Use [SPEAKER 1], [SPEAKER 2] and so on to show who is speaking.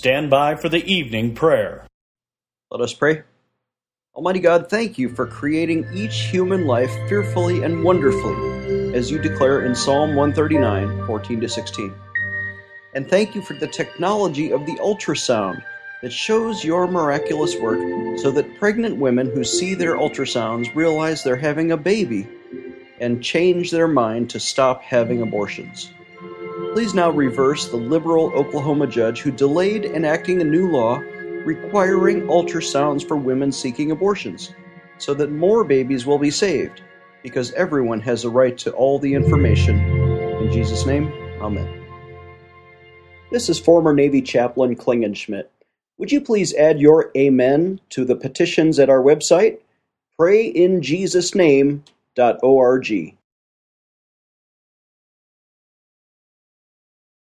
[SPEAKER 1] stand by for the evening prayer.
[SPEAKER 2] Let us pray. Almighty God, thank you for creating each human life fearfully and wonderfully, as you declare in Psalm 139, 14-16. And thank you for the technology of the ultrasound that shows your miraculous work so that pregnant women who see their ultrasounds realize they're having a baby and change their mind to stop having abortions. Please now reverse the liberal Oklahoma judge who delayed enacting a new law requiring ultrasounds for women seeking abortions, so that more babies will be saved, because everyone has a right to all the information. In Jesus' name, Amen. This is former Navy Chaplain Klingenschmidt. Would you please add your amen to the petitions at our website, prayinjesusname.org.